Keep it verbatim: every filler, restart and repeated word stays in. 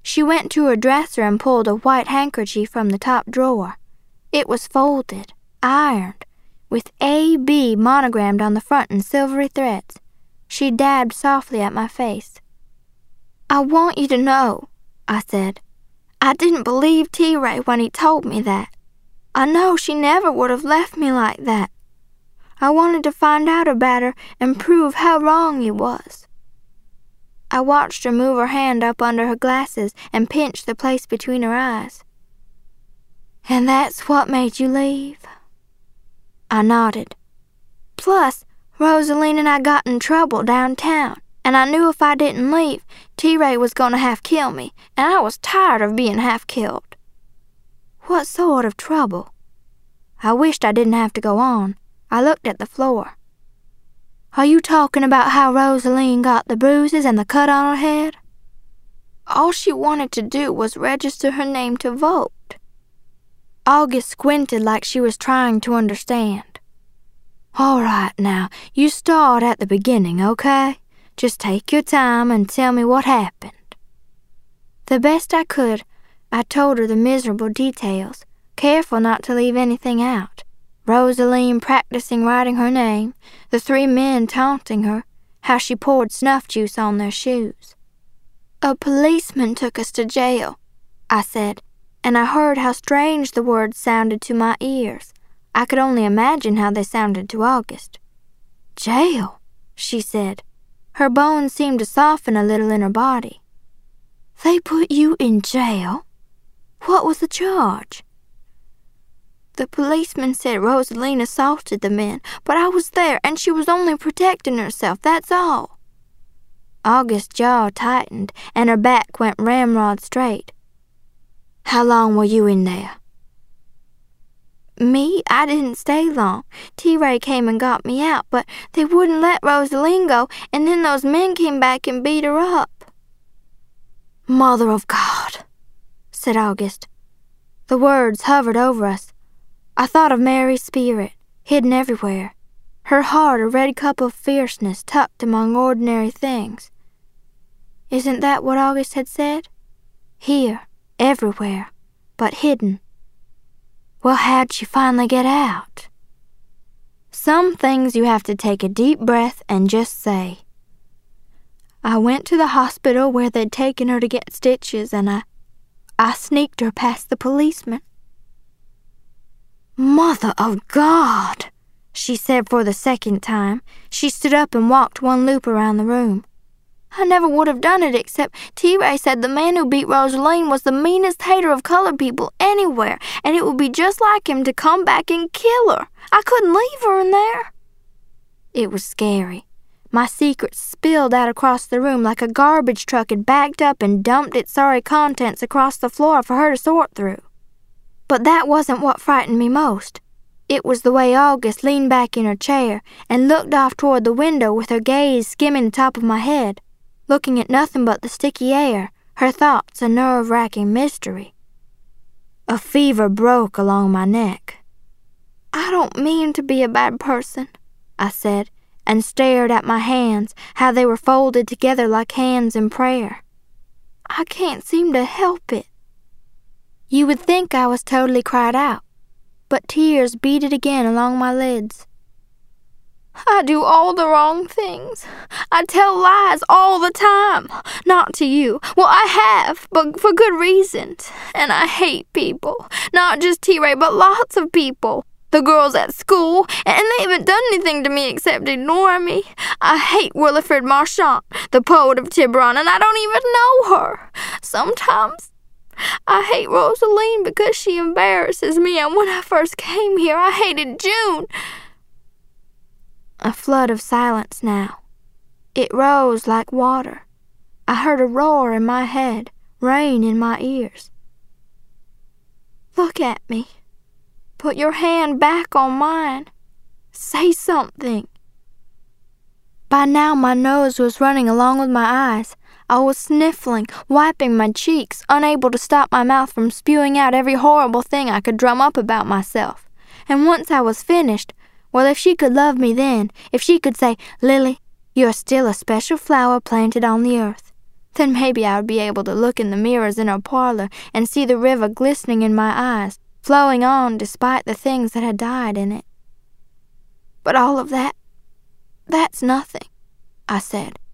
She went to her dresser and pulled a white handkerchief from the top drawer. It was folded, ironed, with A B monogrammed on the front in silvery threads. She dabbed softly at my face. "I want you to know," I said, "I didn't believe T-Ray when he told me that. I know she never would have left me like that. I wanted to find out about her and prove how wrong he was." I watched her move her hand up under her glasses and pinch the place between her eyes. "And that's what made you leave?" I nodded. "Plus, Rosaline and I got in trouble downtown, and I knew if I didn't leave, T-Ray was going to half kill me, and I was tired of being half killed." "What sort of trouble?" I wished I didn't have to go on. I looked at the floor. "Are you talking about how Rosaline got the bruises and the cut on her head?" "All she wanted to do was register her name to vote." August squinted like she was trying to understand. "All right, now, you start at the beginning, okay? Just take your time and tell me what happened." The best I could, I told her the miserable details, careful not to leave anything out. Rosaline practicing writing her name, the three men taunting her, how she poured snuff juice on their shoes. "A policeman took us to jail," I said, and I heard how strange the words sounded to my ears. I could only imagine how they sounded to August. "Jail," she said. Her bones seemed to soften a little in her body. "They put you in jail? What was the charge?" "The policeman said Rosaline assaulted the men, but I was there and she was only protecting herself, that's all." August's jaw tightened and her back went ramrod straight. "How long were you in there?" "Me? I didn't stay long. T-Ray came and got me out, but they wouldn't let Rosaline go, and then those men came back and beat her up." "Mother of God," said August. The words hovered over us. I thought of Mary's spirit, hidden everywhere, her heart a red cup of fierceness tucked among ordinary things. Isn't that what August had said? Here, everywhere, but hidden. Well, how'd she finally get out? Some things you have to take a deep breath and just say. I went to the hospital where they'd taken her to get stitches, and I, I sneaked her past the policeman. "Mother of God," she said for the second time. She stood up and walked one loop around the room. "I never would have done it except T-Ray said the man who beat Rosaline was the meanest hater of colored people anywhere, and it would be just like him to come back and kill her. I couldn't leave her in there." It was scary. My secrets spilled out across the room like a garbage truck had backed up and dumped its sorry contents across the floor for her to sort through. But that wasn't what frightened me most. It was the way August leaned back in her chair and looked off toward the window with her gaze skimming the top of my head, looking at nothing but the sticky air, her thoughts a nerve-wracking mystery. A fever broke along my neck. "I don't mean to be a bad person," I said, and stared at my hands, how they were folded together like hands in prayer. "I can't seem to help it." You would think I was totally cried out, but tears beaded again along my lids. "I do all the wrong things. I tell lies all the time. Not to you. Well, I have, but for good reasons. And I hate people. Not just T-Ray, but lots of people. The girls at school, and they haven't done anything to me except ignore me. I hate Williford Marchant, the poet of Tiburon, and I don't even know her. Sometimes I hate Rosaline because she embarrasses me, and when I first came here, I hated June." A flood of silence now. It rose like water. I heard a roar in my head, rain in my ears. "Look at me. Put your hand back on mine. Say something." By now my nose was running along with my eyes. I was sniffling, wiping my cheeks, unable to stop my mouth from spewing out every horrible thing I could drum up about myself. And once I was finished, well, if she could love me then, if she could say, "Lily, you're still a special flower planted on the earth," Then maybe I would be able to look in the mirrors in our parlor and see the river glistening in my eyes, flowing on despite the things that had died in it. But all of that, that's nothing, I said.